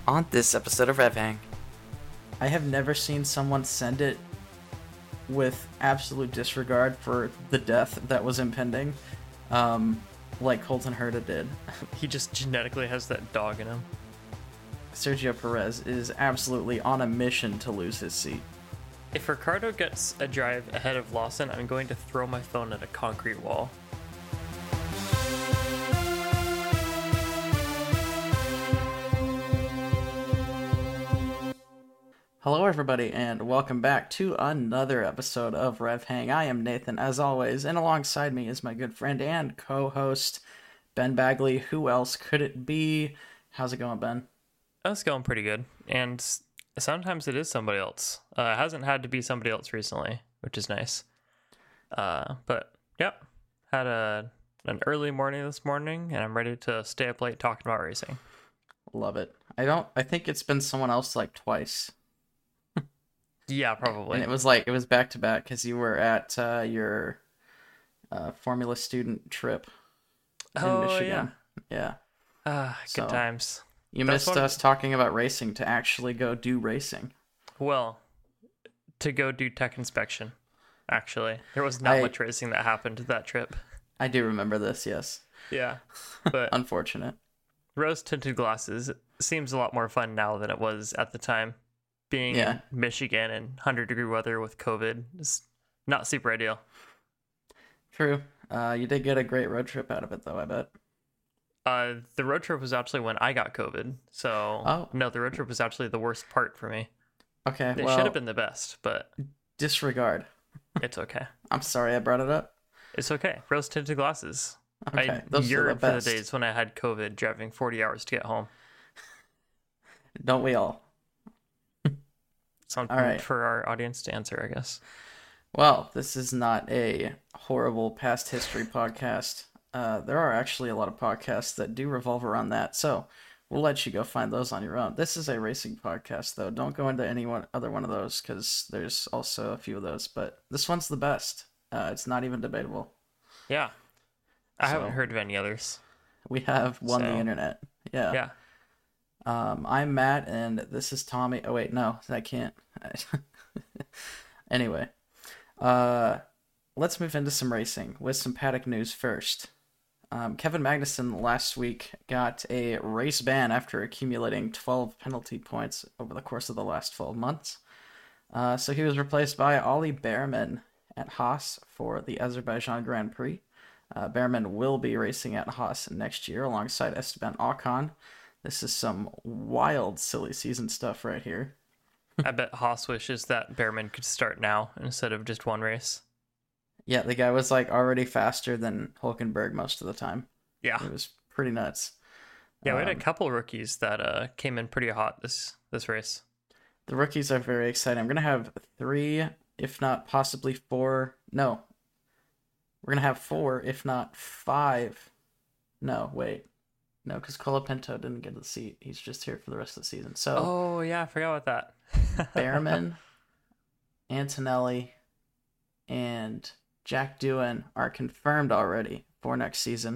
On this episode of Rev Hang, I have never seen someone send it with absolute disregard for the death that was impending, like Colton Herta did. He just genetically has that dog in him. Sergio Perez is absolutely on a mission to lose his seat. If Ricardo gets a drive ahead of Lawson, I'm going to throw my phone at a concrete wall. Hello, everybody, and welcome back to another episode of Rev Hang. I am Nathan, as always, and alongside me is my good friend and co-host, Ben Bagley. Who else could it be? How's it going, Ben? That's going pretty good, and sometimes it is somebody else. It hasn't had to be somebody else recently, which is nice. But yeah, had an early morning this morning, and I'm ready to stay up late talking about racing. Love it. I think it's been someone else like twice. Yeah, probably. And it was back to back because you were at your Formula student trip in Michigan. Yeah. Good times. You missed us talking about racing to actually go do racing. Well, to go do tech inspection, actually. There was not much racing that happened to that trip. I do remember this, yes. Yeah. But unfortunate. Rose-tinted glasses seems a lot more fun now than it was at the time. Being in Michigan and 100-degree weather with COVID is not super ideal. True. You did get a great road trip out of it, though, I bet. The road trip was actually when I got COVID. So, no, the road trip was actually the worst part for me. Okay, It should have been the best, but... Disregard. It's okay. I'm sorry I brought it up. It's okay. Rose-tinted glasses. Okay, I yearned for the days when I had COVID driving 40 hours to get home. Don't we all? Something for our audience to answer, I guess. Well, this is not a horrible past history podcast. There are actually a lot of podcasts that do revolve around that, so we'll let you go find those on your own. This is a racing podcast, though. Don't go into any other one of those, because there's also a few of those, but this one's the best. It's not even debatable. Yeah. I haven't heard of any others. We have won the internet. Yeah. Yeah. I'm Matt, and this is Tommy. Oh, wait, no, I can't. Anyway, let's move into some racing with some paddock news first. Kevin Magnussen last week got a race ban after accumulating 12 penalty points over the course of the last 12 months. So he was replaced by Ollie Bearman at Haas for the Azerbaijan Grand Prix. Bearman will be racing at Haas next year alongside Esteban Ocon. This is some wild, silly season stuff right here. I bet Haas wishes that Bearman could start now instead of just one race. Yeah, the guy was like already faster than Hulkenberg most of the time. Yeah. It was pretty nuts. Yeah, we had a couple rookies that came in pretty hot this race. The rookies are very exciting. I'm going to have 3, if not possibly 4. No. We're going to have 4, if not 5. No, wait. No, because Colapinto didn't get the seat. He's just here for the rest of the season. So. Oh, yeah, I forgot about that. Bearman, Antonelli, and Jack Doohan are confirmed already for next season.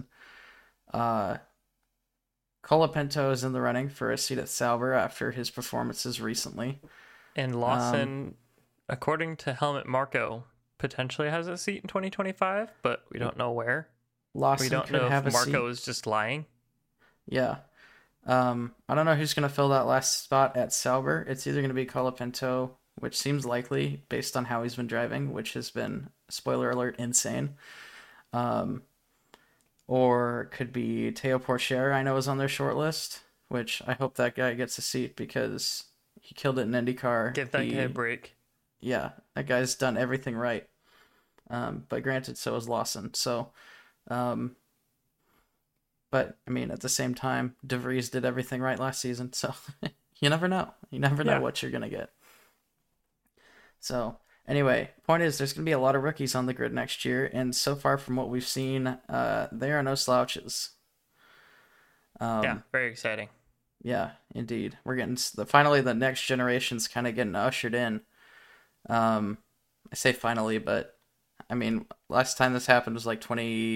Colapinto is in the running for a seat at Sauber after his performances recently. And Lawson, according to Helmut Marko, potentially has a seat in 2025, but we don't know where. Lawson we don't could know have if a Marko seat. is just lying. Yeah. I don't know who's going to fill that last spot at Sauber. It's either going to be Colapinto, which seems likely based on how he's been driving, which has been, spoiler alert, insane. Or could be Teo Porcher, I know is on their short list, which I hope that guy gets a seat because he killed it in IndyCar. Give that guy a break. Yeah, that guy's done everything right. But granted, so has Lawson. So, but, I mean, at the same time, De Vries did everything right last season, so you never know. You never know what you're going to get. So, anyway, point is, there's going to be a lot of rookies on the grid next year, and so far from what we've seen, there are no slouches. Yeah, very exciting. Yeah, indeed. We're getting, finally, the next generation's kind of getting ushered in. I say finally, but, I mean, last time this happened was like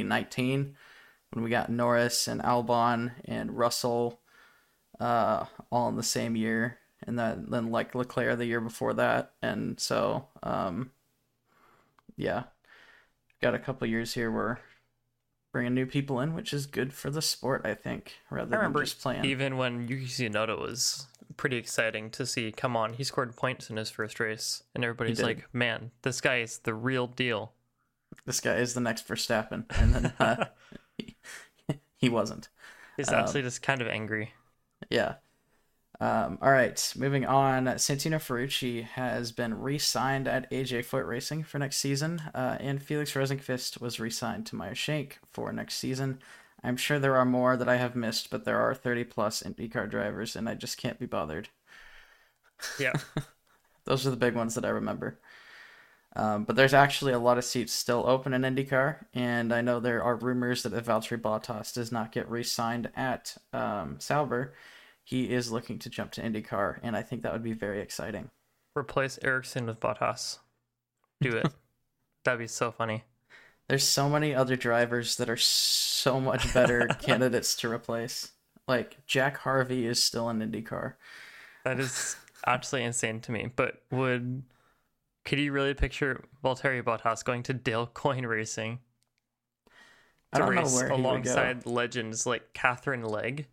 2019, when we got Norris and Albon and Russell all in the same year, and then like Leclerc the year before that, and so yeah, got a couple years here where bringing new people in, which is good for the sport, I think, rather I than remember just playing. even when Yuki Tsunoda was pretty exciting to see come on. He scored points in his first race, and everybody's did. like, man, this guy is the real deal. This guy is the next Verstappen, and then he wasn't. He's actually just kind of angry. Yeah. All right, moving on. Santino Ferrucci has been re-signed at AJ Foot Racing for next season, and Felix Rosenqvist was re-signed to Meyer Shank for next season. I'm sure there are more that I have missed, but there are 30-plus IndyCar drivers, and I just can't be bothered. Yeah. Those are the big ones that I remember. But there's actually a lot of seats still open in IndyCar, and I know there are rumors that if Valtteri Bottas does not get re-signed at Sauber, he is looking to jump to IndyCar, and I think that would be very exciting. Replace Ericsson with Bottas. Do it. That'd be so funny. There's so many other drivers that are so much better candidates to replace. Like, Jack Harvey is still in IndyCar. That is absolutely insane to me. But could you really picture Valtteri Bottas going to Dale Coyne Racing I to don't know race where he would go. alongside legends like Catherine Legg?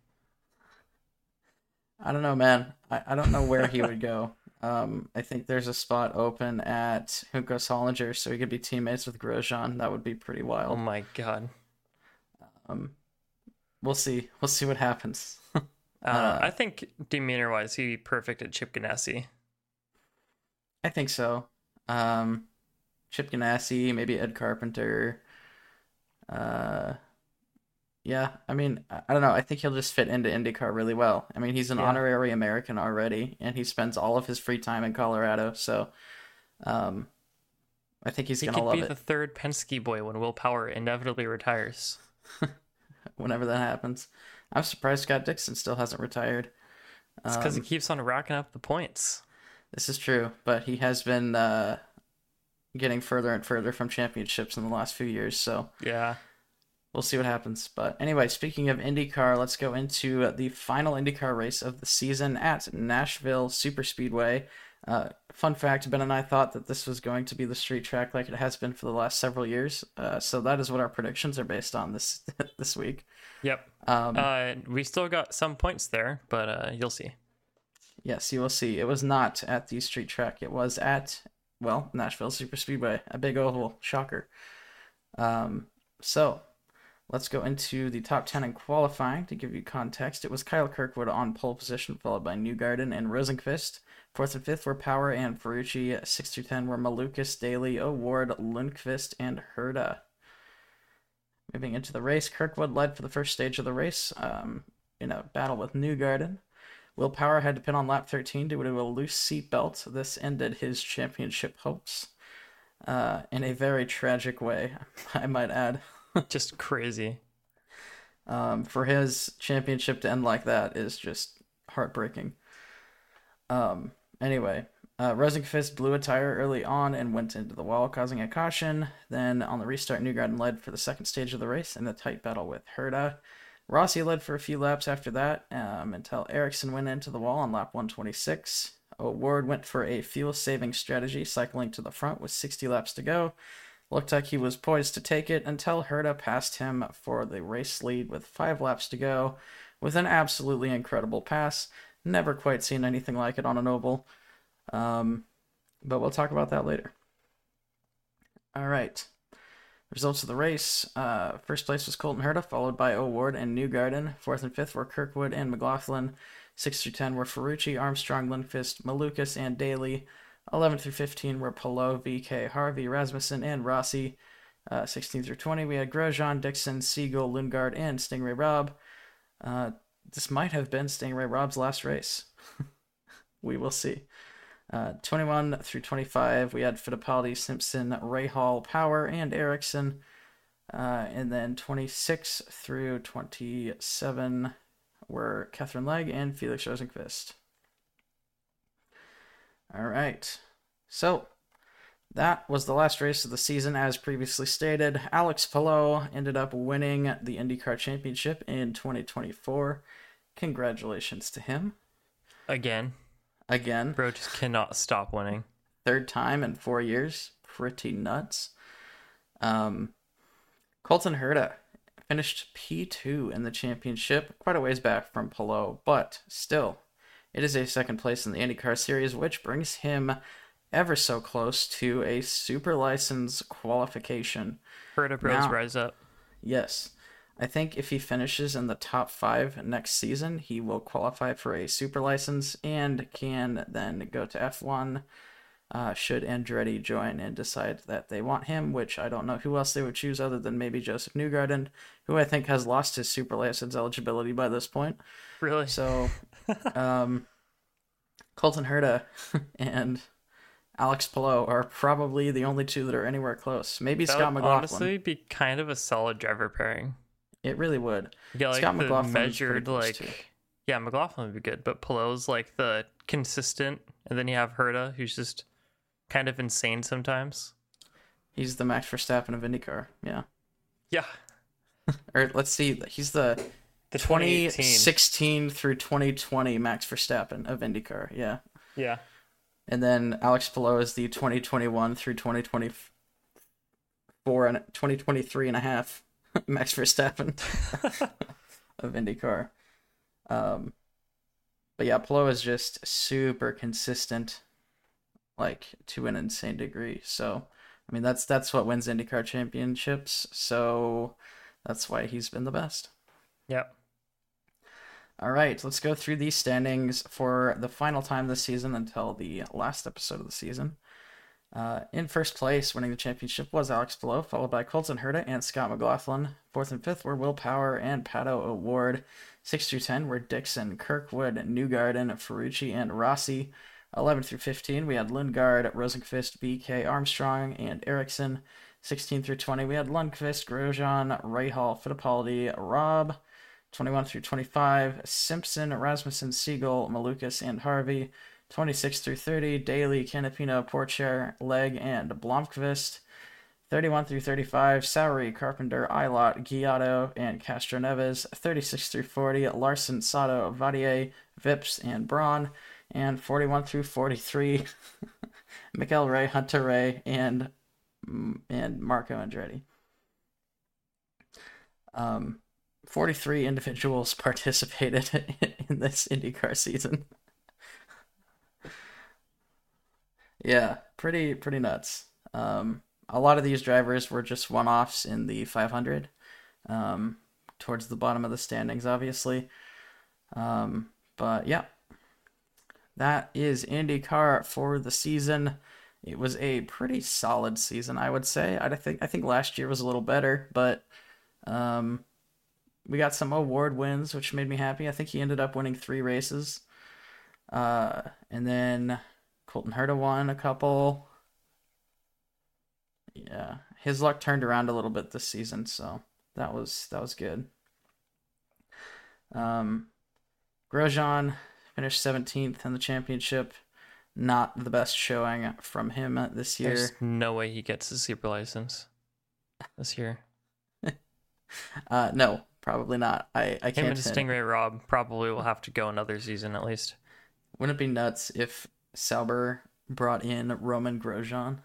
I don't know, man. I don't know where he would go. I think there's a spot open at Junko Solinger, so he could be teammates with Grosjean. That would be pretty Oh wild. my god. We'll see. We'll see what happens. I think demeanor-wise, he'd be perfect at Chip Ganassi. I think so. Chip Ganassi, maybe Ed Carpenter. Yeah, I mean, I don't know. I think he'll just fit into IndyCar really well. I mean, he's an Yeah. honorary American already, and he spends all of his free time in Colorado, so I think he's He going to could love be it the third Penske boy when Will Power inevitably retires. whenever that happens. I'm surprised Scott Dixon still hasn't retired. It's because he keeps on racking up the points. This is true, but he has been getting further and further from championships in the last few years, so Yeah. we'll see what happens. But anyway, speaking of IndyCar, let's go into the final IndyCar race of the season at Nashville Superspeedway. Fun fact, Ben and I thought that this was going to be the street track like it has been for the last several years. So that is what our predictions are based on this this week. Yep. We still got some points there, but you'll see. Yes, you will see. It was not at the street track. It was at, well, Nashville Superspeedway, a big oval. Shocker. So let's go into the top 10 in qualifying to give you context. It was Kyle Kirkwood on pole position, followed by Newgarden and Rosenqvist. Fourth and fifth were Power and Ferrucci. 6 through 10 were Malukas, Daly, O'Ward, Lundqvist, and Herta. Moving into the race, Kirkwood led for the first stage of the race in a battle with Newgarden. Will Power had to pit on lap 13 due to a loose seatbelt. This ended his championship hopes in a very tragic way, I might add. Just crazy. For his championship to end like that is just heartbreaking. Anyway, Rosenqvist blew a tire early on and went into the wall, causing a caution. Then on the restart, Newgarden led for the second stage of the race in a tight battle with Herta. Rossi led for a few laps after that until Ericsson went into the wall on lap 126. O'Ward went for a fuel-saving strategy, cycling to the front with 60 laps to go. Looked like he was poised to take it until Herta passed him for the race lead with 5 laps to go with an absolutely incredible pass. Never quite seen anything like it on an oval. But we'll talk about that later. All right. Results of the race. First place was Colton Herta, followed by O'Ward and Newgarden. Fourth and fifth were Kirkwood and McLaughlin. 6 through 10 were Ferrucci, Armstrong, Lundqvist, Malukas, and Daly. 11 through 15 were Palou, VK, Harvey, Rasmussen, and Rossi. 16 through 20 we had Grosjean, Dixon, Siegel, Lundgaard, and Stingray Robb. This might have been Stingray Robb's last race. We will see. 21 through 25, we had Fittipaldi, Simpson, Rahal, Power, and Ericsson. And then 26 through 27 were Catherine Legg and Felix Rosenqvist. All right. So that was the last race of the season, as previously stated. Alex Palou ended up winning the IndyCar Championship in 2024. Congratulations to him. Again, again. bro just cannot stop winning. Third time in 4 years. Pretty nuts. Colton Herta finished P2 in the championship, quite a ways back from Palou, but still, it is a second place in the IndyCar Series, which brings him ever so close to a super license qualification. Herta bros Now- rise up. Yes. I think if he finishes in the top 5 next season, he will qualify for a super license and can then go to F1. Should Andretti join and decide that they want him, which I don't know who else they would choose other than maybe Joseph Newgarden, who I think has lost his super license eligibility by this point. Really? So, Colton Herta and Alex Palou are probably the only two that are anywhere close. Maybe That Scott would McLaughlin. honestly be kind of a solid driver pairing. It really would. You get like Scott the McLaughlin's pretty measured, close, like, too. yeah, McLaughlin would be good, but Palou's like the consistent, and then you have Herta, who's just kind of insane sometimes. He's the Max Verstappen of IndyCar. Yeah. Yeah, Or let's see, he's the the 2018. 2016 through 2020 Max Verstappen of IndyCar. Yeah. Yeah, And then Alex Palou is the 2021 through 2024 and 2023 and a half Max Verstappen of IndyCar. But yeah, Palou is just super consistent, like to an insane degree. So, I mean, that's what wins IndyCar championships. So that's why he's been the best. yep. All right, let's go through these standings for the final time this season until the last episode of the season. In first place, winning the championship, was Alex Palou, followed by Colton Herta and Scott McLaughlin. Fourth and fifth were Will Power and Pato O'Ward. 6 through 10 were Dixon, Kirkwood, Newgarden, Ferrucci, and Rossi. 11 through 15, we had Lundgaard, Rosenqvist, BK, Armstrong, and Ericsson. 16 through 20, we had Lundqvist, Grosjean, Rahal, Fittipaldi, Robb. 21 through 25, Simpson, Rasmussen, Siegel, Malukas, and Harvey. 26 through 30, Daly, Canapino, Porcher, Legg, and Blomqvist. 31 through 35, Sowery, Carpenter, Ilott, Giotto, and Castro Neves. 36 through 40, Larson, Sato, Vadier, Vips, and Braun. And 41 through 43, Mikael Ray, Hunter Ray, and Marco Andretti. 43 individuals participated in this IndyCar season. Yeah, pretty nuts. A lot of these drivers were just one-offs in the 500, towards the bottom of the standings, obviously. But yeah, that is IndyCar for the season. It was a pretty solid season, I would say. I think last year was a little better, but we got some award wins, which made me happy. I think he ended up winning 3 races. And then Colton Herta won a couple. Yeah, his luck turned around a little bit this season, so that was good. Grosjean finished 17th in the championship. Not the best showing from him this year. There's no way he gets his super license this year. No, probably not. I Him can't. and Stingray Rob probably will have to go another season at least. Wouldn't it be nuts if Sauber brought in Roman Grosjean?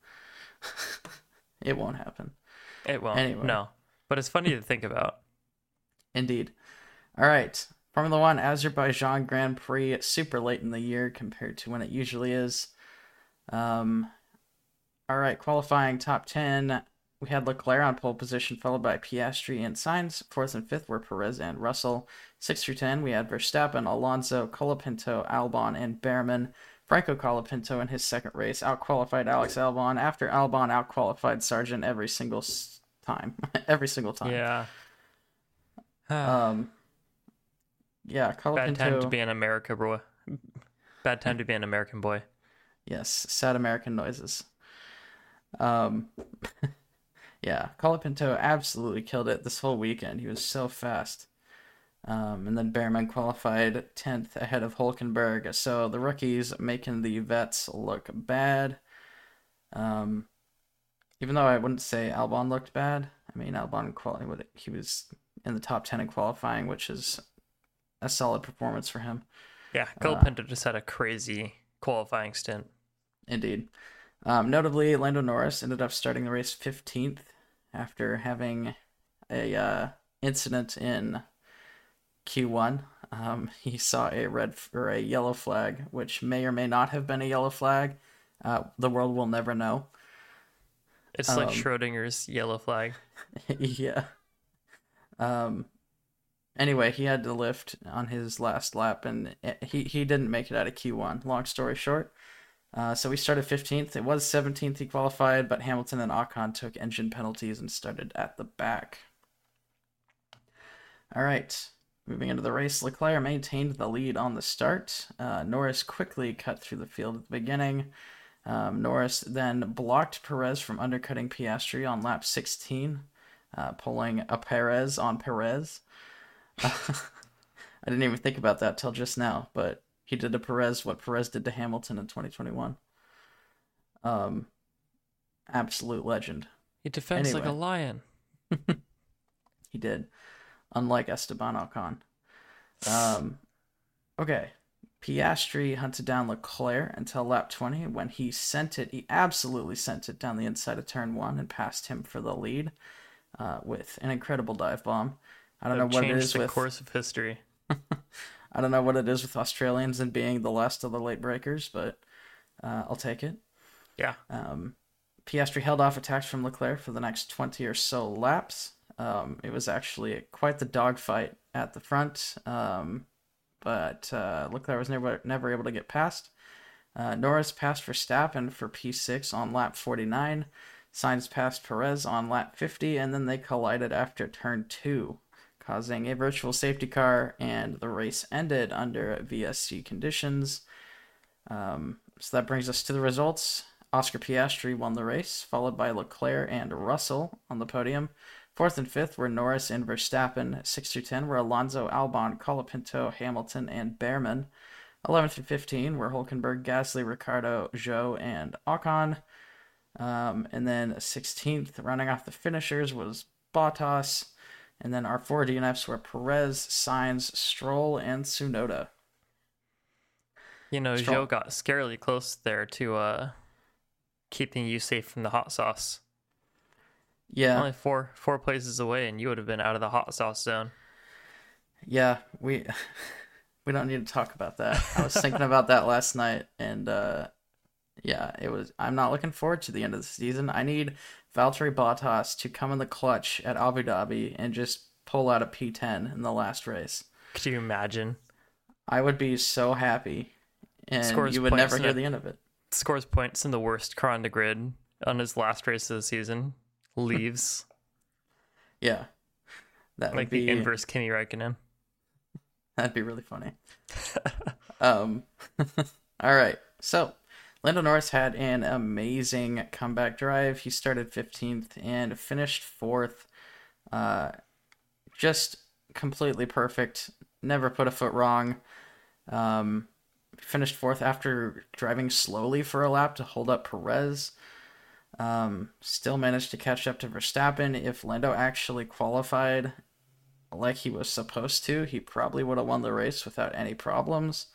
It won't happen. It won't. Anyway. No. But it's funny to think about. Indeed. All right. Formula One Azerbaijan Grand Prix, super late in the year compared to when it usually is. All right, qualifying top 10. We had Leclerc on pole position, followed by Piastri and Sainz. 4th and 5th were Perez and Russell. 6 through 10, we had Verstappen, Alonso, Colapinto, Albon, and Behrman. Franco Colapinto in his second race outqualified Alex Albon after Albon outqualified Sargent every single time. Every single time. Yeah. Yeah, Colapinto. Bad time to be an America boy. Bad time to be an American boy. Yes, sad American noises. Yeah, Colapinto absolutely killed it this whole weekend. He was so fast. And then Behrman qualified 10th ahead of Hulkenberg. So the rookies making the vets look bad. Even though I wouldn't say Albon looked bad. I mean, Albon he was in the top 10 in qualifying, which is a solid performance for him. Yeah, Colapinto just had a crazy qualifying stint. Indeed. Notably, Lando Norris ended up starting the race 15th after having a incident in Q1. He saw a red or a yellow flag, which may or may not have been a yellow flag. The world will never know. It's like Schrodinger's yellow flag. Yeah. Anyway, he had to lift on his last lap, and he didn't make it out of Q1. Long story short. So we started 15th. It was 17th he qualified, but Hamilton and Ocon took engine penalties and started at the back. All right. Moving into the race, Leclerc maintained the lead on the start. Norris quickly cut through the field at the beginning. Norris then blocked Perez from undercutting Piastri on lap 16, pulling a Perez on Perez. I didn't even think about that till just now, but he did to Perez what Perez did to Hamilton in 2021. Absolute legend. He defends like a lion. He did. Unlike Esteban Ocon. Okay. Piastri hunted down Leclerc until lap 20 when he absolutely sent it down the inside of turn 1 and passed him for the lead with an incredible dive bomb. I don't know what it is with the course of history. I don't know what it is with Australians and being the last of the late breakers, but I'll take it. Yeah. Piastri held off attacks from Leclerc for the next 20 or so laps. It was actually quite the dogfight at the front, but Leclerc was never able to get past. Norris passed Verstappen for P6 on lap 49. Sainz passed Perez on lap 50, and then they collided after turn 2, causing a virtual safety car, and the race ended under VSC conditions. So that brings us to the results. Oscar Piastri won the race, followed by Leclerc and Russell on the podium. 4th and 5th were Norris and Verstappen. 6 through 10 were Alonso, Albon, Colapinto, Hamilton, and Behrman. 11 through 15 were Hülkenberg, Gasly, Ricciardo, Zhou, and Ocon. And then 16th, rounding off the finishers, was Bottas. And then our 4 DNFs were Perez, Sainz, Stroll, and Tsunoda. You know, Zhou got scarily close there to keeping you safe from the hot sauce. Yeah. Only four places away, and you would have been out of the hot sauce zone. Yeah, we don't need to talk about that. I was thinking about that last night, and I'm not looking forward to the end of the season. I need Valtteri Bottas to come in the clutch at Abu Dhabi and just pull out a P10 in the last race. Could you imagine? I would be so happy, and you would never hear the end of it. Scores points in the worst car on the grid on his last race of the season. Leaves. Yeah. That would like be the inverse Kimi Räikkönen. That'd be really funny. All right. So, Lando Norris had an amazing comeback drive. He started 15th and finished 4th. Just completely perfect. Never put a foot wrong. Finished 4th after driving slowly for a lap to hold up Perez. Still managed to catch up to Verstappen. If Lando actually qualified like he was supposed to, he probably would have won the race without any problems.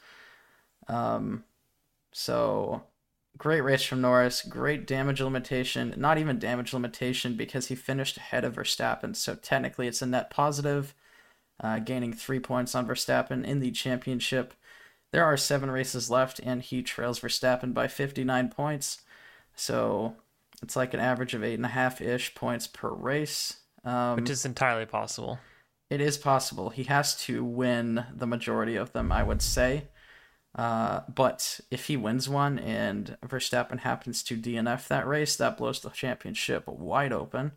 So great race from Norris, great damage limitation, not even damage limitation because he finished ahead of Verstappen. So technically it's a net positive, gaining 3 points on Verstappen in the championship. There are 7 races left and he trails Verstappen by 59 points. So it's like an average of 8.5-ish points per race. Which is entirely possible. It is possible. He has to win the majority of them, I would say. But if he wins one and Verstappen happens to DNF that race, that blows the championship wide open.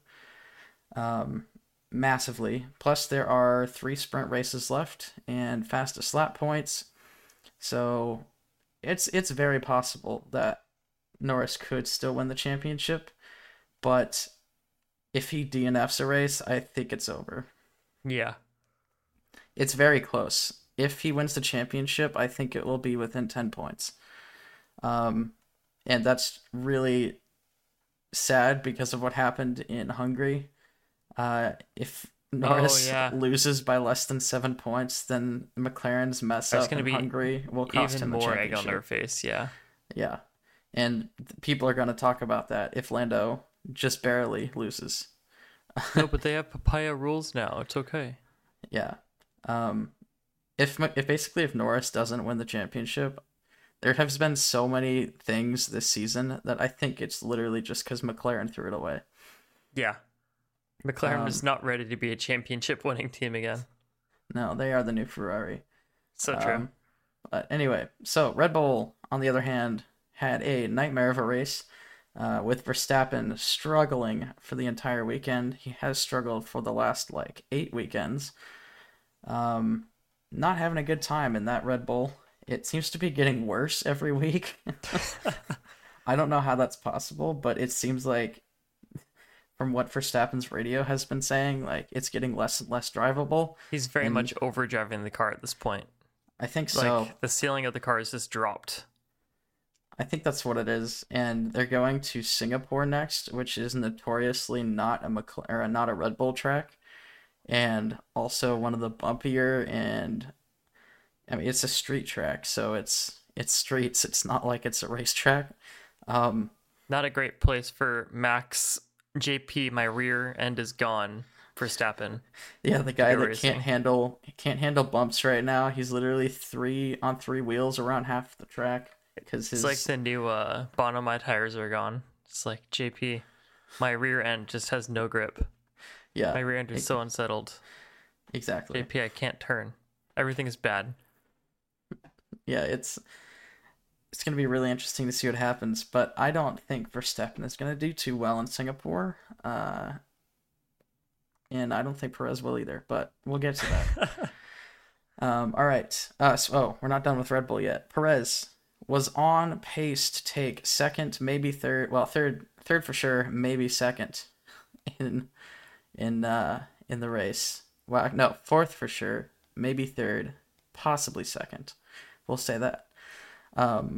Massively. Plus, there are 3 sprint races left and fastest lap points. So it's very possible that Norris could still win the championship, but if he DNFs a race, I think it's over. Yeah. It's very close. If he wins the championship, I think it will be within 10 points. And that's really sad because of what happened in Hungary. If Norris yeah. loses by less than 7 points, then McLaren's mess That's up gonna in be Hungary will cost even him the more egg on championship. their face. Yeah. Yeah, and people are going to talk about that if Lando just barely loses. No, but they have papaya rules now. It's okay. Yeah. Um, if Norris doesn't win the championship, there has been so many things this season that I think it's literally just because McLaren threw it away. Yeah. McLaren is not ready to be a championship winning team again. No, they are the new Ferrari. So true. But anyway, so Red Bull, on the other hand, had a nightmare of a race with Verstappen struggling for the entire weekend. He has struggled for the last 8 weekends. Not having a good time in that Red Bull. It seems to be getting worse every week. I don't know how that's possible, but it seems like from what Verstappen's radio has been saying, it's getting less and less drivable. He's very much overdriving the car at this point. I think so. The ceiling of the car is just dropped. I think that's what it is, and they're going to Singapore next, which is notoriously not a Red Bull track, and also one of the bumpier, and I mean it's a street track, so it's streets. It's not like it's a racetrack. Not a great place for Max. JP, my rear end is gone. Verstappen. Yeah, the guy that can't handle bumps right now. He's literally 3 on 3 wheels around half the track because it's like the new Bono, my tires are gone. It's like JP, my rear end just has no grip. Yeah, my rear end is so unsettled. Exactly. JP, I can't turn. Everything is bad. Yeah, it's going to be really interesting to see what happens, but I don't think Verstappen is going to do too well in Singapore. And I don't think Perez will either, but we'll get to that. All right. We're not done with Red Bull yet. Perez was on pace to take second, maybe third. Well, third for sure, maybe second in the race. Well, no, fourth for sure, maybe third, possibly second. We'll say that. So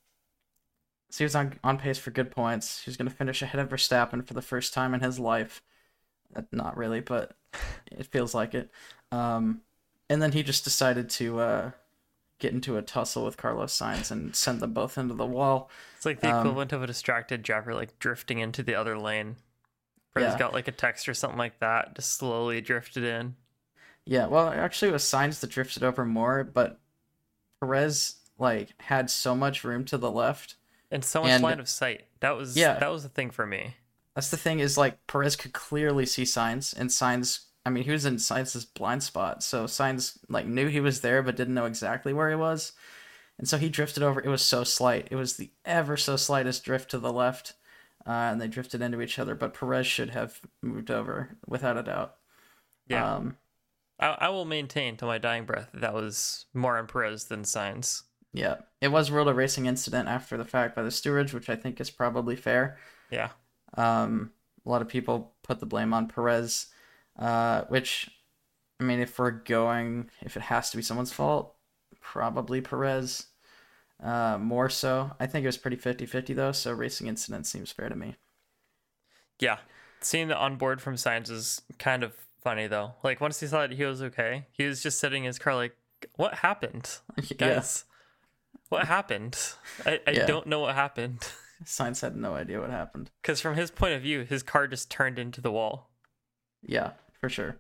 he was on pace for good points. He was going to finish ahead of Verstappen for the first time in his life. Not really, but it feels like it. And then he just decided to get into a tussle with Carlos Sainz and send them both into the wall. It's like the equivalent of a distracted driver, drifting into the other lane. Perez got a text or something like that, just slowly drifted in. Yeah, well, actually it was Sainz that drifted over more, but Perez had so much room to the left and so much line of sight. That was the thing for me. That's the thing is Perez could clearly see Sainz, and Sainz, I mean, he was in Sainz's blind spot, so Sainz knew he was there but didn't know exactly where he was, and so he drifted over. It was so slight. It was the ever so slightest drift to the left, and they drifted into each other. But Perez should have moved over without a doubt. Yeah. I will maintain to my dying breath that was more on Perez than Sainz. Yeah, it was ruled a racing incident after the fact by the stewards, which I think is probably fair. Yeah. A lot of people put the blame on Perez, which, I mean, if it has to be someone's fault, probably Perez, more so. I think it was pretty 50-50 though, so racing incident seems fair to me. Yeah. Seeing the onboard from Sainz is kind of funny though. Once he saw that he was okay, he was just sitting in his car what happened? Guys, what happened? I don't know what happened. Sainz had no idea what happened. Because from his point of view, his car just turned into the wall. Yeah, for sure.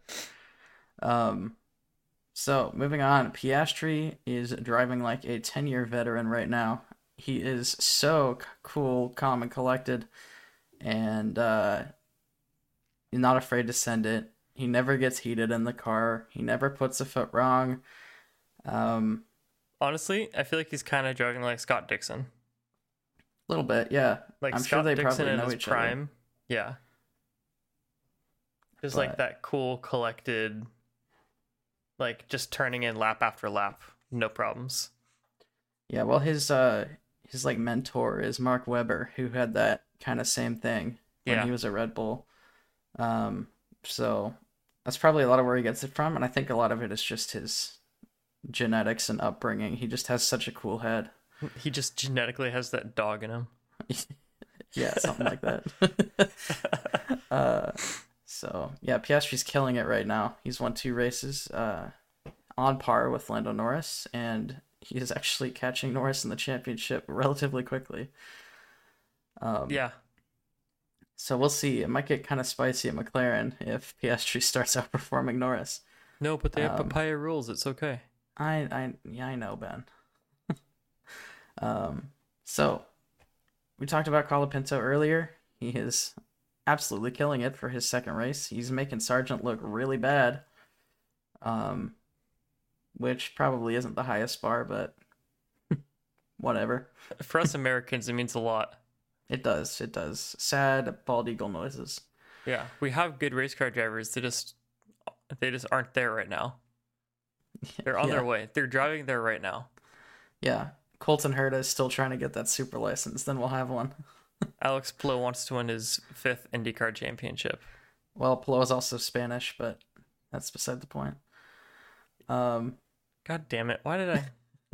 So, moving on. Piastri is driving like a 10-year veteran right now. He is so cool, calm, and collected. And not afraid to send it. He never gets heated in the car. He never puts a foot wrong. Honestly, I feel like he's kind of driving like Scott Dixon. A little bit, yeah. I'm Scott sure they Dixon probably in know his each prime. Other. Yeah. Just that cool, collected, just turning in lap after lap, no problems. Yeah, well, his mentor is Mark Webber, who had that kind of same thing when he was at Red Bull. So that's probably a lot of where he gets it from, and I think a lot of it is just his genetics and upbringing. He just has such a cool head. He just genetically has that dog in him. Yeah, something like that. So yeah, Piastri's killing it right now. He's won 2 races, on par with Lando Norris, and he is actually catching Norris in the championship relatively quickly. Yeah. So we'll see. It might get kind of spicy at McLaren if Piastri starts outperforming Norris. No, but they have papaya rules. It's okay. I know, Ben. So we talked about Colapinto earlier. He is absolutely killing it for his second race. He's making Sargent look really bad. Which probably isn't the highest bar, but whatever. For us Americans, it means a lot. It does. It does. Sad bald eagle noises. Yeah, we have good race car drivers. They just aren't there right now. They're on their way. They're driving there right now. Yeah. Colton Herta is still trying to get that super license. Then we'll have one. Alex Palou wants to win his 5th IndyCar championship. Well, Palou is also Spanish, but that's beside the point. God damn it. Why did I...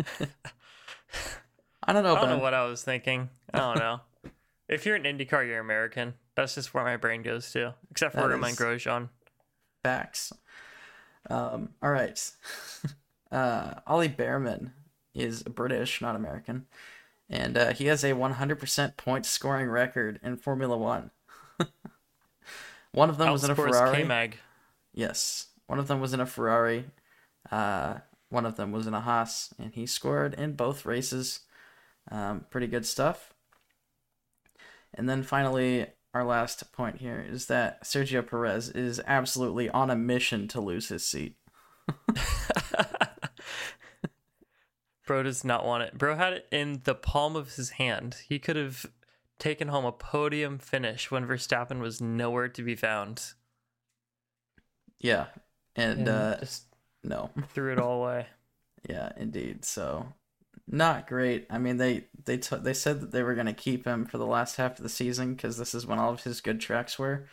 I don't know, I don't Ben. know what I was thinking. I don't know. If you're an IndyCar, you're American. That's just where my brain goes to. Except for That Romain is- Grosjean. Facts. All right. Ollie Behrman is British, not American, and he has a 100% point scoring record in Formula One. One of them was in a Outscores Ferrari. K-Mag. Yes, one of them was in a Ferrari. One of them was in a Haas, and he scored in both races. Pretty good stuff. And then finally, our last point here is that Sergio Perez is absolutely on a mission to lose his seat. Bro does not want it. Bro had it in the palm of his hand. He could have taken home a podium finish when Verstappen was nowhere to be found. Yeah, and Just no, threw it all away. yeah, indeed. So not great. I mean, they said that they were going to keep him for the last half of the season because this is when all of his good tracks were.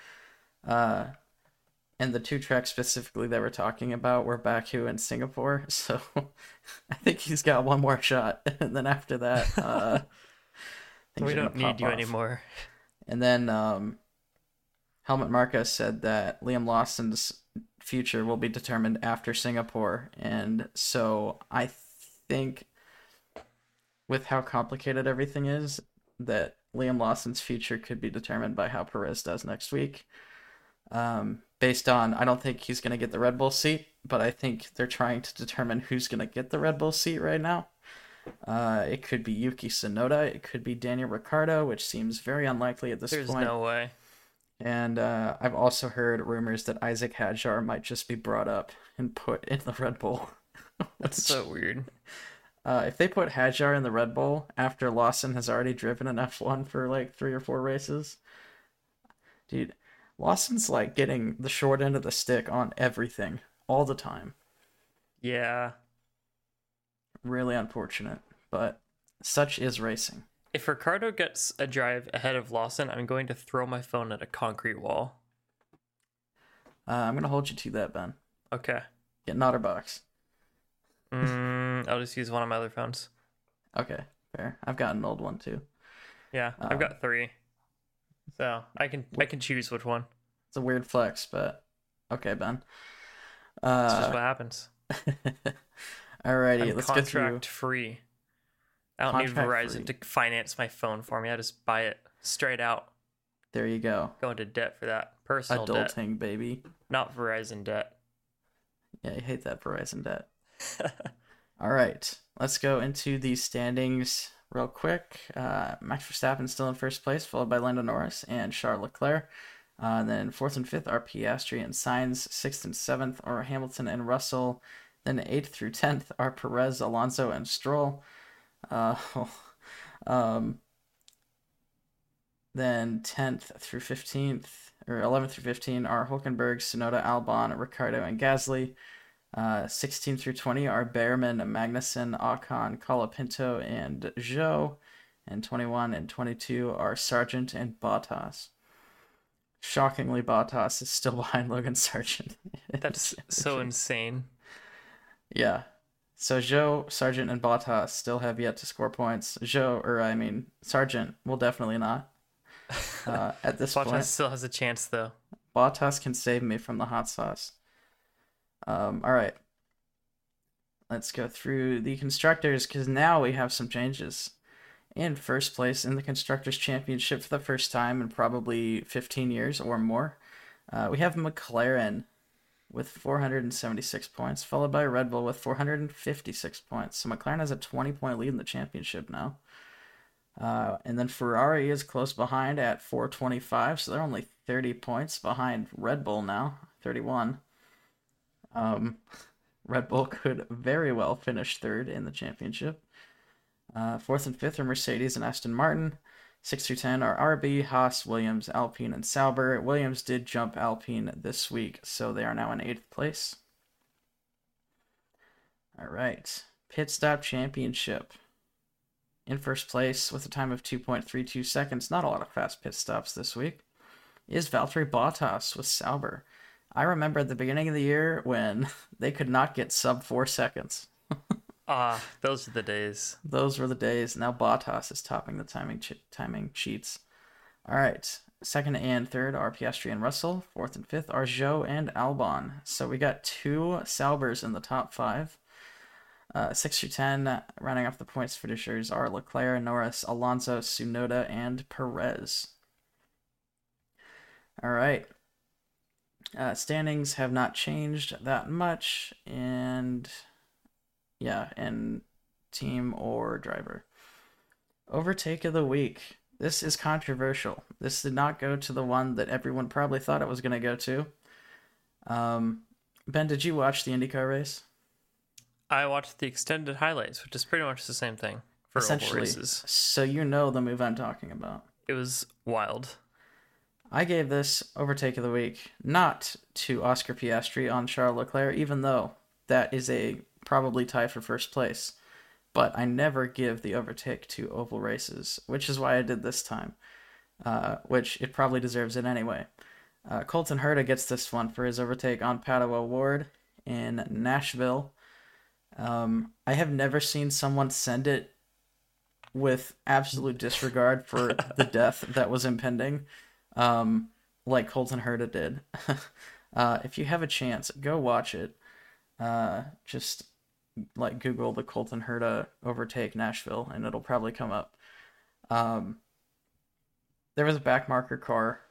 And the 2 tracks specifically that we're talking about were Baku and Singapore. So I think he's got one more shot, and then after that, things We are don't gonna need pop you off. anymore. And then Helmut Marko said that Liam Lawson's future will be determined after Singapore, and so I think with how complicated everything is, that Liam Lawson's future could be determined by how Perez does next week. Based on, I don't think he's going to get the Red Bull seat, but I think they're trying to determine who's going to get the Red Bull seat right now. It could be Yuki Tsunoda, it could be Daniel Ricciardo, which seems very unlikely at this There's point. no way. And I've also heard rumors that Isaac Hadjar might just be brought up and put in the Red Bull. That's so weird. If they put Hadjar in the Red Bull after Lawson has already driven an F1 for like 3 or 4 races, dude, Lawson's like getting the short end of the stick on everything all the time. Yeah. Really unfortunate, but such is racing. If Ricardo gets a drive ahead of Lawson, I'm going to throw my phone at a concrete wall. I'm going to hold you to that, Ben. Okay. Get an OtterBox. I'll just use one of my other phones. Okay, fair. I've got an old one too. Yeah, I've got 3. So I can choose which one. It's a weird flex, but okay, Ben. That's just what happens. Alrighty, I'm let's get through. contract free. I don't need Contract Verizon free. to finance my phone for me. I just buy it straight out. There you go. Go into debt for that. Personal debt, Adulting, baby. not Verizon debt. Yeah, you hate that Verizon debt. All right, let's go into the standings real quick. Max Verstappen still in first place, followed by Lando Norris and Charles Leclerc. Then 4th and 5th are Piastri and Sainz. 6th and 7th are Hamilton and Russell. Then 8th through 10th are Perez, Alonso, and Stroll. Then 10th through 15th, or 11th through 15 are Hulkenberg, Tsunoda, Albon, Ricciardo, and Gasly. 16 through 20 are Behrman, Magnussen, Ocon, Colapinto, and Zhou. And 21 and 22 are Sargent and Bottas. Shockingly, Bottas is still behind Logan Sargent. That's so insane. Yeah. So Zhou, Sargent, and Bottas still have yet to score points. Sargent will definitely not. At this Bottas point, still has a chance though. Bottas can save me from the hot sauce. All right. Let's go through the constructors because now we have some changes. In first place in the Constructors' Championship for the first time in probably 15 years or more, we have McLaren with 476 points, followed by Red Bull with 456 points. So McLaren has a 20-point lead in the championship now. And then Ferrari is close behind at 425, so they're only 30 points behind Red Bull now, 31. Red Bull could very well finish third in the championship. Fourth and fifth are Mercedes and Aston Martin. 6 through 10 are RB, Haas, Williams, Alpine, and Sauber. Williams did jump Alpine this week, so they are now in 8th place. All right. Pit Stop Championship. In first place with a time of 2.32 seconds, not a lot of fast pit stops this week, is Valtteri Bottas with Sauber. I remember at the beginning of the year when they could not get sub 4 seconds. Those are the days. Those were the days. Now Bottas is topping the timing sheets. All right. Second and third are Piastri and Russell. Fourth and fifth are Zhou and Albon. So we got 2 Saubers in the top 5. 6 through 10, rounding off the points finishers are Leclerc, Norris, Alonso, Tsunoda, and Perez. All right. Standings have not changed that much, and team or driver. Overtake of the week. This is controversial. This did not go to the one that everyone probably thought it was going to go to. Ben, did you watch the IndyCar race? I watched the extended highlights, which is pretty much the same thing for oval races. So you know the move I'm talking about. It was wild. I gave this overtake of the week not to Oscar Piastri on Charles Leclerc, even though that is a probably tie for first place. But I never give the overtake to oval races, which is why I did this time, which it probably deserves it anyway. Colton Herta gets this one for his overtake on Pato O'Ward in Nashville. I have never seen someone send it with absolute disregard for the death that was impending, like Colton Herta did. If you have a chance, go watch it. Just like Google the Colton Herta overtake Nashville, and it'll probably come up. There was a backmarker car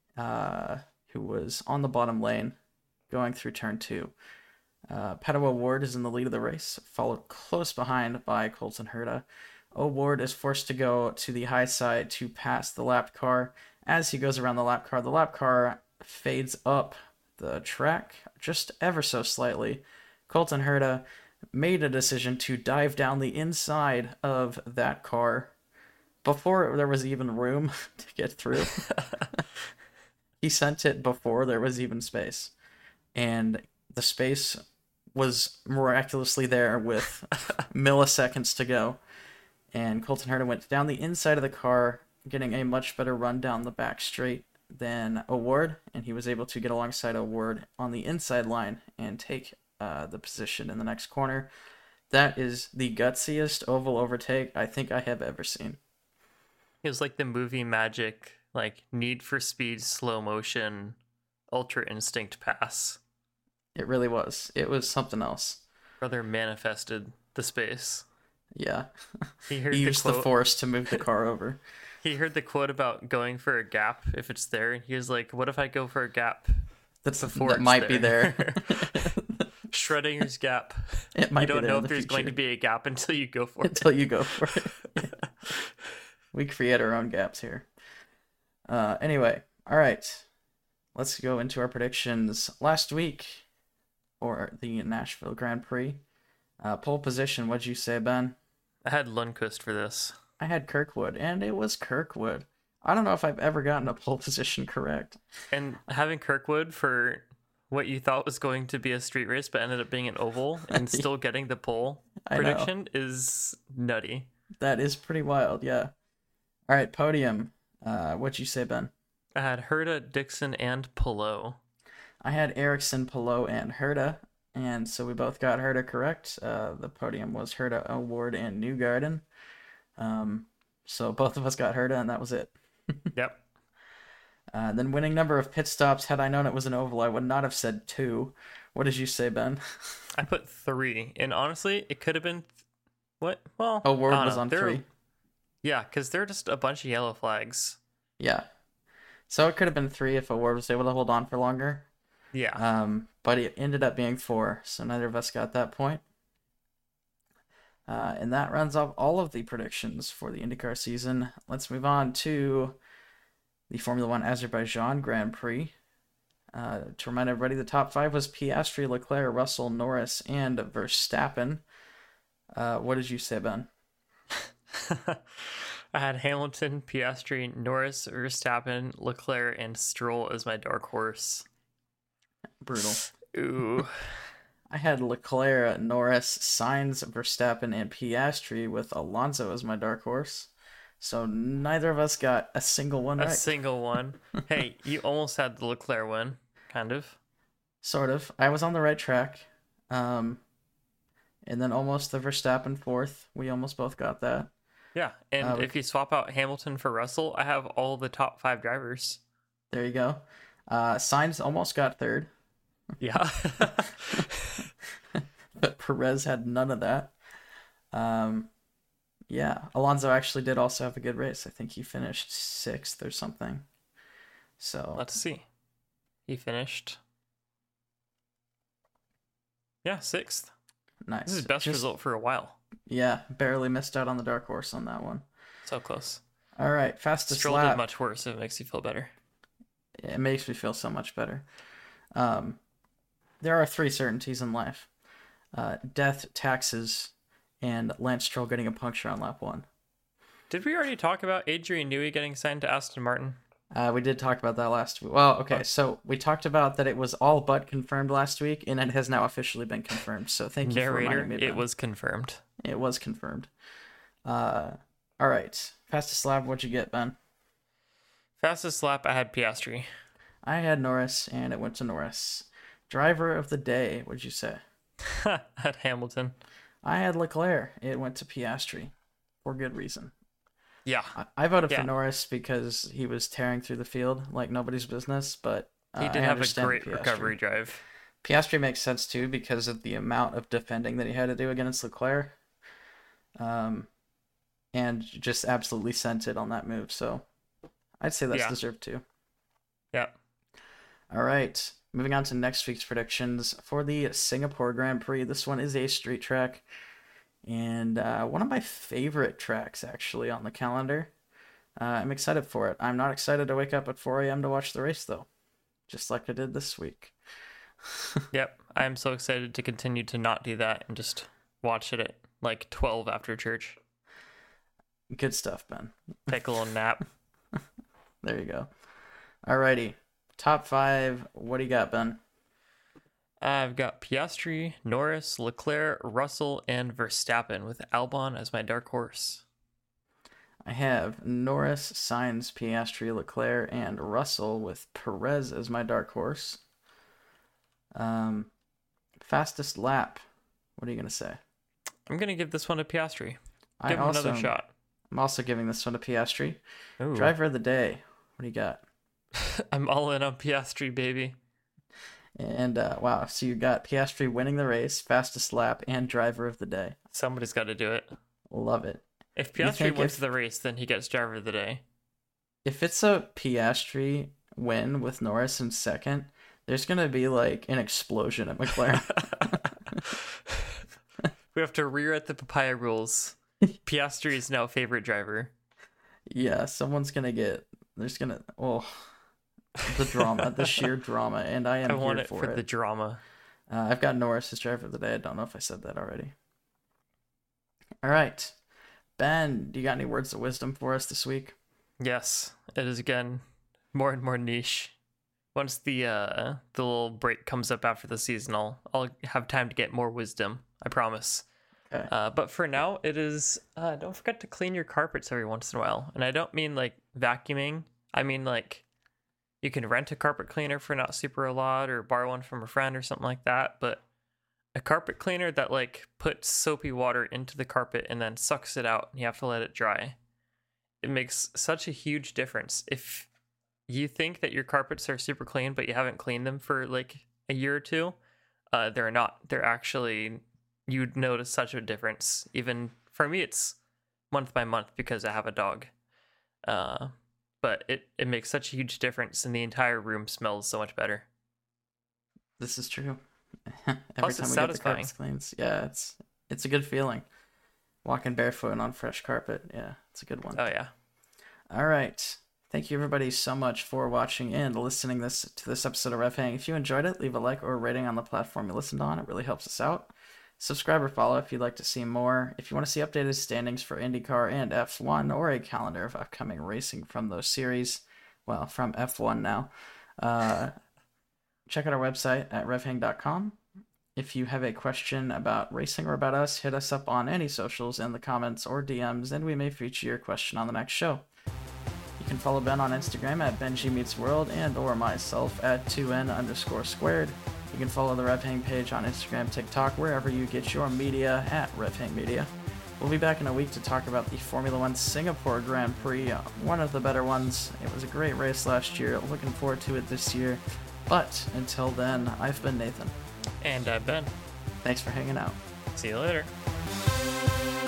who was on the bottom lane going through turn 2. Pato O'Ward is in the lead of the race, followed close behind by Colton Herta. O'Ward is forced to go to the high side to pass the lapped car. As he goes around the lap car fades up the track just ever so slightly. Colton Herta made a decision to dive down the inside of that car before there was even room to get through. He sent it before there was even space. And the space was miraculously there with milliseconds to go. And Colton Herta went down the inside of the car, getting a much better run down the back straight than O'Ward, and he was able to get alongside O'Ward on the inside line and take the position in the next corner. That is the gutsiest oval overtake I think I have ever seen. It was like the movie magic, like Need for Speed slow motion, Ultra Instinct pass. It really was. It was something else. Brother manifested the space. Yeah. He used the force to move the car over. He heard the quote about going for a gap if it's there. He was like, what if I go for a gap? That might be there. Schrodinger's gap. It might you don't be there know if there's going to be a gap until you go for it. Until you go for it. Yeah. We create our own gaps here. Anyway, all right. Let's go into our predictions. Last week, or the Nashville Grand Prix, pole position, what'd you say, Ben? I had Lundqvist for this. I had Kirkwood, and it was Kirkwood. I don't know if I've ever gotten a pole position correct. And having Kirkwood for what you thought was going to be a street race but ended up being an oval and still getting the pole prediction is nutty. That is pretty wild, yeah. All right, podium. What'd you say, Ben? I had Herta, Dixon, and Palou. I had Ericsson, Palou, and Herta, and so we both got Herta correct. The podium was Herta, O'Ward, and Newgarden. So both of us got Herta, and that was it. Yep. Then winning number of pit stops. Had I known it was an oval, I would not have said 2. What did you say, Ben? I put 3, and honestly, it could have been what? Well, Oh, Ward I don't was know. on They're- 3. Yeah, because they're just a bunch of yellow flags. Yeah. So it could have been 3 if Award was able to hold on for longer. Yeah. But it ended up being 4, so neither of us got that point. And that rounds off all of the predictions for the IndyCar season. Let's move on to the Formula One Azerbaijan Grand Prix. To remind everybody, the top 5 was Piastri, Leclerc, Russell, Norris, and Verstappen. What did you say, Ben? I had Hamilton, Piastri, Norris, Verstappen, Leclerc, and Stroll as my dark horse. Brutal. Ooh. I had Leclerc, Norris, Sainz, Verstappen, and Piastri with Alonso as my dark horse. So neither of us got a single one A right. single one. Hey, you almost had the Leclerc win, kind of. Sort of. I was on the right track. And then almost the Verstappen 4th. We almost both got that. Yeah, and if you swap out Hamilton for Russell, I have all the top 5 drivers. There you go. Sainz almost got 3rd, Yeah. but Perez had none of that. Yeah, Alonso actually did also have a good race. I think he finished 6th or something. So Let's see. He finished. Yeah, 6th. nice. This is his best result for a while. Yeah, barely missed out on the dark horse on that one. So close. All right, fastest Stroll lap. did much worse. If it makes you feel better. It makes me feel so much better. There are 3 certainties in life: death, taxes, and Lance Stroll getting a puncture on lap 1. Did we already talk about Adrian Newey getting signed to Aston Martin? We did talk about that last week. Well, okay, so we talked about that it was all but confirmed last week, and it has now officially been confirmed. So thank you for Narrator, reminding me. it Ben. was confirmed. It was confirmed. All right, fastest lap. What'd you get, Ben? Fastest lap, I had Piastri. I had Norris, and it went to Norris. Driver of the day. What'd you say? At Hamilton. I had Leclerc. It went to Piastri, for good reason. Yeah. I voted Yeah. for Norris because he was tearing through the field like nobody's business, but He did I have a understand great Piastri. recovery drive. Piastri makes sense too because of the amount of defending that he had to do against Leclerc, and just absolutely sent it on that move. So I'd say that's Yeah. deserved too. Yeah. All right, moving on to next week's predictions for the Singapore Grand Prix. This one is a street track, and one of my favorite tracks actually on the calendar. I'm excited for it. I'm not excited to wake up at 4 a.m. to watch the race though, just like I did this week. Yep. I'm so excited to continue to not do that and just watch it at like 12 after church. Good stuff, Ben. Take a little nap. There you go. Alrighty. Top 5. What do you got, Ben? I've got Piastri, Norris, Leclerc, Russell, and Verstappen with Albon as my dark horse. I have Norris, Sainz, Piastri, Leclerc, and Russell with Perez as my dark horse. Fastest lap. What are you going to say? I'm going to give this one to Piastri. I Give him also, another shot. I'm also giving this one to Piastri. Ooh. Driver of the day. What do you got? I'm all in on Piastri, baby. And wow, so you got Piastri winning the race, fastest lap, and driver of the day. Somebody's got to do it. Love it. If You Piastri think wins if- the race, then he gets driver of the day. If it's a Piastri win with Norris in second, there's going to be like an explosion at McLaren. We have to rewrite the papaya rules. Piastri is now favorite driver. Yeah, someone's going to get, there's going to, oh, the drama, the sheer drama, and I am I want here it for for it. the drama. I've got Norris as driver of the day. I don't know if I said that already. All right. Ben, do you got any words of wisdom for us this week? Yes, it is again more and more niche. Once the little break comes up after the season, I'll have time to get more wisdom. I promise. Okay. But for now, it is don't forget to clean your carpets every once in a while. And I don't mean like vacuuming. I mean like you can rent a carpet cleaner for not super a lot, or borrow one from a friend or something like that. But a carpet cleaner that like puts soapy water into the carpet and then sucks it out, and you have to let it dry. It makes such a huge difference. If you think that your carpets are super clean, but you haven't cleaned them for like a year or two. They're not. They're actually, you'd notice such a difference. Even for me, it's month by month because I have a dog. But it makes such a huge difference, and the entire room smells so much better. This is true. Plus, it's get the satisfying. carpets cleaned, yeah, it's a good feeling. Walking barefoot on fresh carpet, yeah, it's a good one. Oh yeah. All right. Thank you everybody so much for watching and listening to this episode of Rev Hang. If you enjoyed it, leave a like or a rating on the platform you listened on. It really helps us out. Subscribe or follow if you'd like to see more. If you want to see updated standings for IndyCar and F1 or a calendar of upcoming racing from those series, well, from F1 now, check out our website at revhang.com. If you have a question about racing or about us, hit us up on any socials in the comments or DMs, and we may feature your question on the next show. You can follow Ben on Instagram at BenjiMeetsWorld and or myself at 2n_squared. You can follow the RevHang page on Instagram, TikTok, wherever you get your media at RevHang Media. We'll be back in a week to talk about the Formula One Singapore Grand Prix, one of the better ones. It was a great race last year. Looking forward to it this year. But until then, I've been Nathan. And I've been. Thanks for hanging out. See you later.